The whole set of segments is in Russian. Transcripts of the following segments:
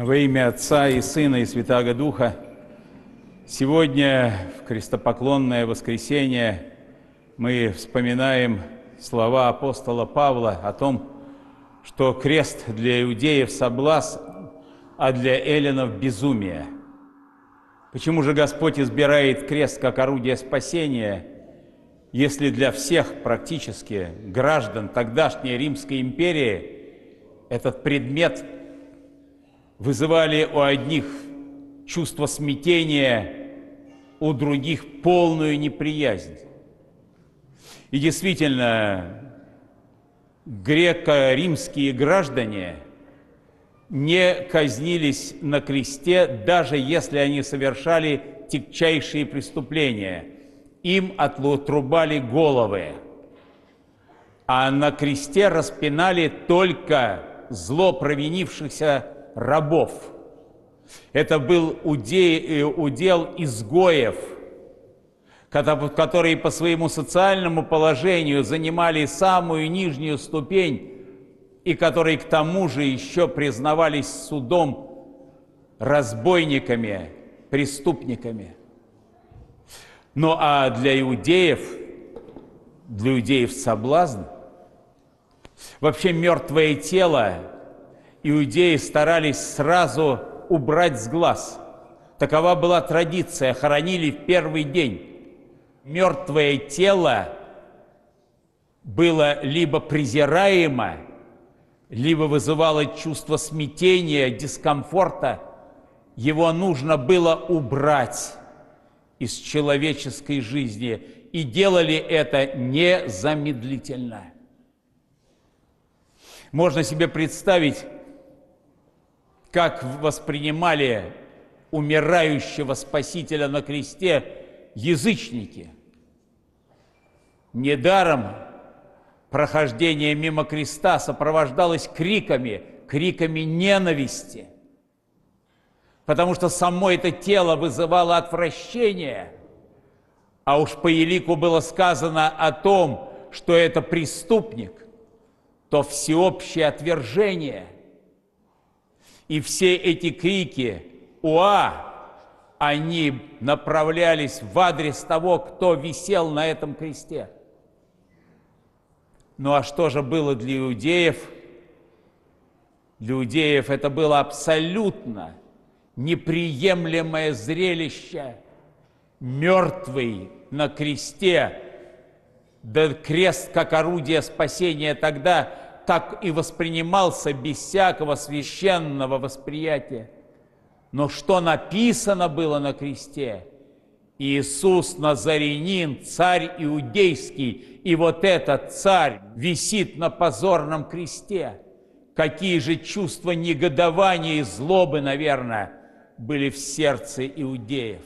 Во имя Отца и Сына и Святаго Духа, сегодня в крестопоклонное воскресенье мы вспоминаем слова апостола Павла о том, что крест для иудеев соблазн, а для эллинов безумие. Почему же Господь избирает крест как орудие спасения, если для всех практически граждан тогдашней Римской империи этот предмет вызывали у одних чувство смятения, у других полную неприязнь? И действительно, греко-римские граждане не казнились на кресте, даже если они совершали тягчайшие преступления. Им отрубали головы, а на кресте распинали только зло провинившихся рабов. Это был удел изгоев, которые по своему социальному положению занимали самую нижнюю ступень и которые к тому же еще признавались судом разбойниками, преступниками. Ну а для иудеев соблазн. Вообще мертвое тело иудеи старались сразу убрать с глаз. Такова была традиция, хоронили в первый день. Мертвое тело было либо презираемо, либо вызывало чувство смятения, дискомфорта. Его нужно было убрать из человеческой жизни, и делали это незамедлительно. Можно себе представить, как воспринимали умирающего Спасителя на кресте язычники. Недаром прохождение мимо креста сопровождалось криками ненависти, потому что само это тело вызывало отвращение, а уж по елику было сказано о том, что это преступник, то всеобщее отвержение. И все эти крики «Уа!», они направлялись в адрес того, кто висел на этом кресте. Ну а что же было для иудеев? Для иудеев это было абсолютно неприемлемое зрелище. Мертвый на кресте, да крест как орудие спасения тогда так и воспринимался без всякого священного восприятия. Но что написано было на кресте? Иисус Назарянин, царь иудейский, и вот этот царь висит на позорном кресте. Какие же чувства негодования и злобы, наверное, были в сердце иудеев.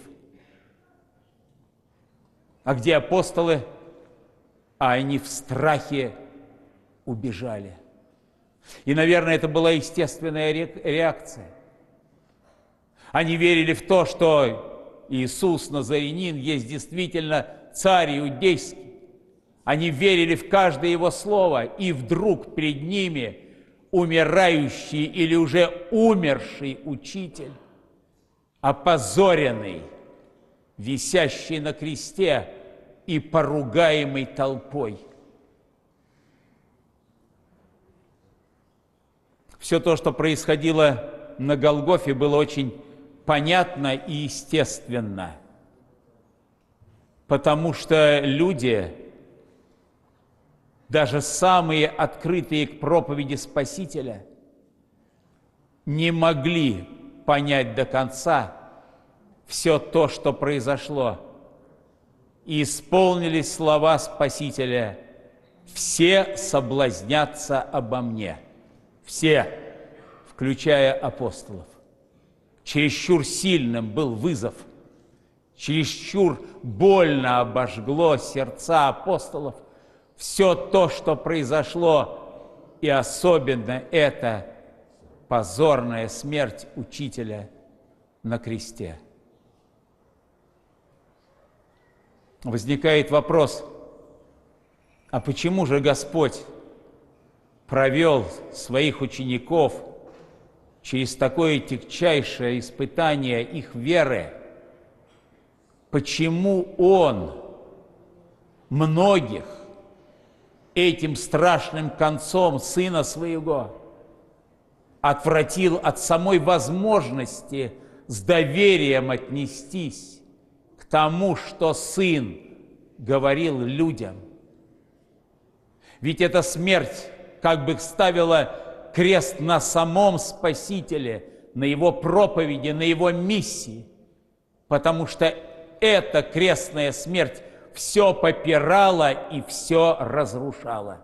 А где апостолы? А они в страхе убежали. И, наверное, это была естественная реакция. Они верили в то, что Иисус Назарянин есть действительно царь иудейский. Они верили в каждое его слово, и вдруг перед ними умирающий или уже умерший учитель, опозоренный, висящий на кресте и поругаемый толпой. Все то, что происходило на Голгофе, было очень понятно и естественно, потому что люди, даже самые открытые к проповеди Спасителя, не могли понять до конца все то, что произошло. И исполнились слова Спасителя: «Все соблазнятся обо мне». Все, включая апостолов. Чересчур сильным был вызов, чересчур больно обожгло сердца апостолов все то, что произошло, и особенно эта позорная смерть учителя на кресте. Возникает вопрос, а почему же Господь провел своих учеников через такое тягчайшее испытание их веры, почему Он многих этим страшным концом Сына Своего отвратил от самой возможности с доверием отнестись к тому, что Сын говорил людям. Ведь эта смерть как бы ставила крест на самом Спасителе, на Его проповеди, на Его миссии, потому что эта крестная смерть все попирала и все разрушала.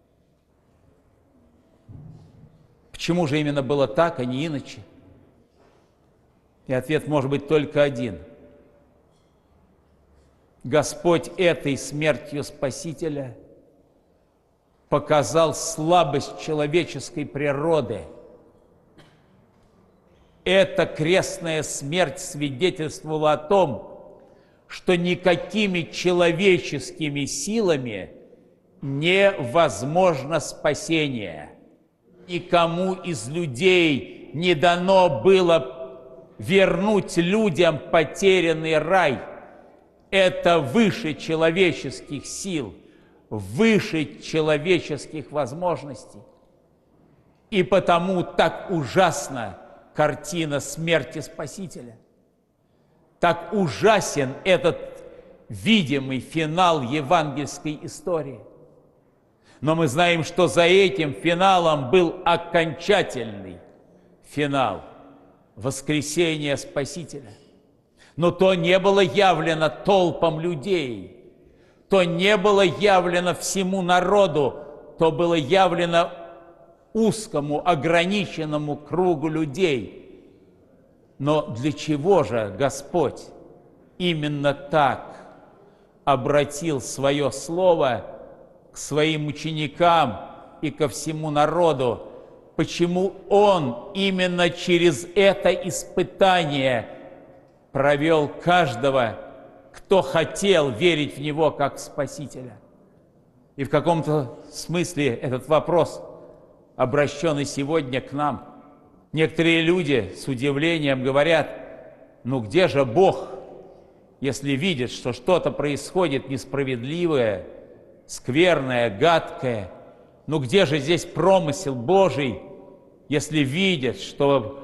Почему же именно было так, а не иначе? И ответ может быть только один. Господь этой смертью Спасителя показал слабость человеческой природы. Эта крестная смерть свидетельствовала о том, что никакими человеческими силами невозможно спасение. Никому из людей не дано было вернуть людям потерянный рай. Это выше человеческих сил, выше человеческих возможностей. И потому так ужасна картина смерти Спасителя. Так ужасен этот видимый финал евангельской истории. Но мы знаем, что за этим финалом был окончательный финал воскресения Спасителя. Но то не было явлено толпам людей, то не было явлено всему народу, то было явлено узкому, ограниченному кругу людей. Но для чего же Господь именно так обратил свое слово к своим ученикам и ко всему народу? Почему Он именно через это испытание провел каждого, кто хотел верить в Него как в Спасителя? И в каком-то смысле этот вопрос обращен и сегодня к нам. Некоторые люди с удивлением говорят: ну где же Бог, если видит, что что-то происходит несправедливое, скверное, гадкое? Ну где же здесь промысел Божий, если видят, что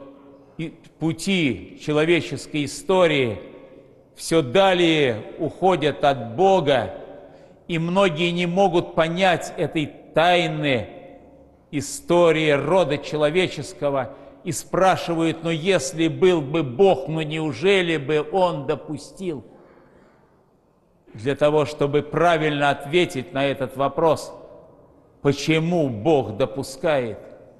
пути человеческой истории все далее уходят от Бога, и многие не могут понять этой тайны истории рода человеческого, и спрашивают: но если был бы Бог, но неужели бы Он допустил? Для того, чтобы правильно ответить на этот вопрос, почему Бог допускает,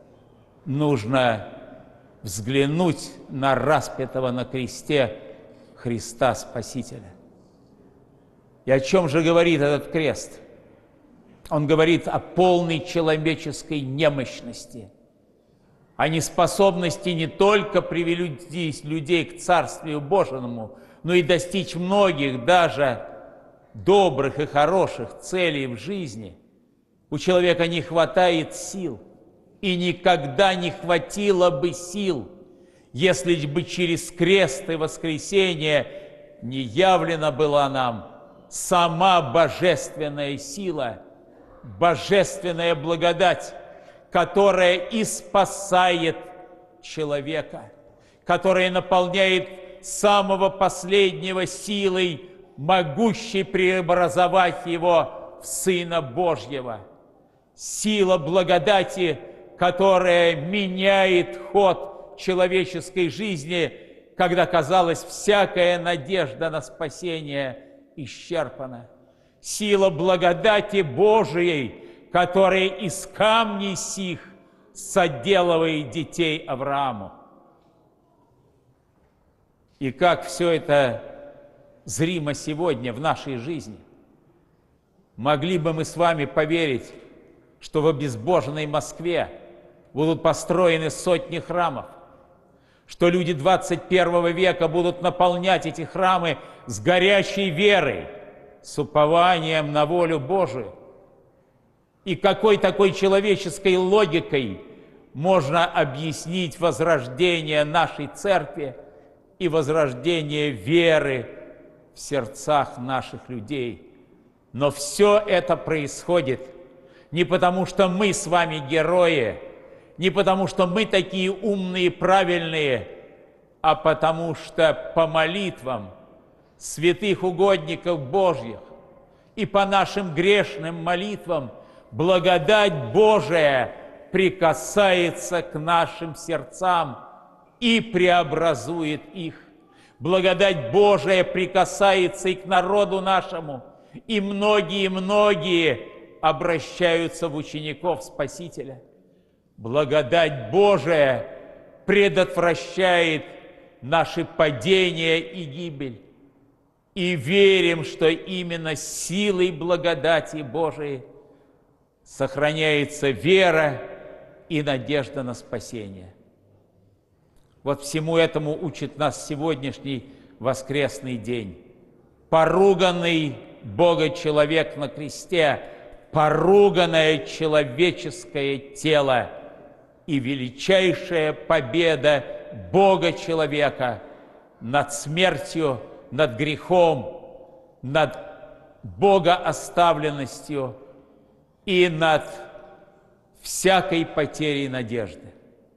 нужно взглянуть на распятого на кресте Христа Спасителя. И о чем же говорит этот крест? Он говорит о полной человеческой немощности, о неспособности не только привести людей к Царствию Божьему, но и достичь многих даже добрых и хороших целей в жизни. У человека не хватает сил, и никогда не хватило бы сил, если бы через крест и воскресение не явлена была нам сама божественная сила, божественная благодать, которая и спасает человека, которая наполняет самого последнего силой, могущей преобразовать его в Сына Божьего. Сила благодати, которая меняет ход человеческой жизни, когда, казалось, всякая надежда на спасение исчерпана. Сила благодати Божией, которая из камней сих соделывает детей Аврааму. И как все это зримо сегодня в нашей жизни. Могли бы мы с вами поверить, что в обезбоженной Москве будут построены сотни храмов, что люди 21 века будут наполнять эти храмы с горячей верой, с упованием на волю Божию? И какой такой человеческой логикой можно объяснить возрождение нашей церкви и возрождение веры в сердцах наших людей. Но все это происходит не потому, что мы с вами герои, не потому, что мы такие умные и правильные, а потому что по молитвам святых угодников Божьих и по нашим грешным молитвам благодать Божия прикасается к нашим сердцам и преобразует их. Благодать Божия прикасается и к народу нашему, и многие-многие обращаются в учеников Спасителя. Благодать Божия предотвращает наши падения и гибель. И верим, что именно силой благодати Божией сохраняется вера и надежда на спасение. Вот всему этому учит нас сегодняшний воскресный день. Поруганный Бога-человек на кресте, поруганное человеческое тело и величайшая победа Бога-человека над смертью, над грехом, над богооставленностью и над всякой потерей надежды.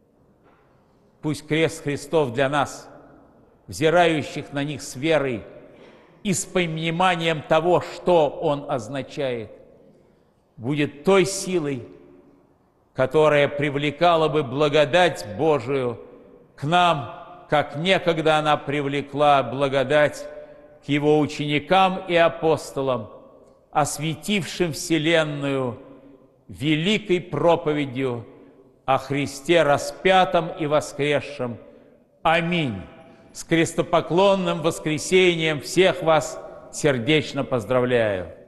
Пусть крест Христов для нас, взирающих на них с верой и с пониманием того, что он означает, будет той силой, которая привлекала бы благодать Божию к нам, как некогда она привлекла благодать к его ученикам и апостолам, осветившим вселенную великой проповедью о Христе распятом и воскресшем. Аминь. С крестопоклонным воскресением всех вас сердечно поздравляю.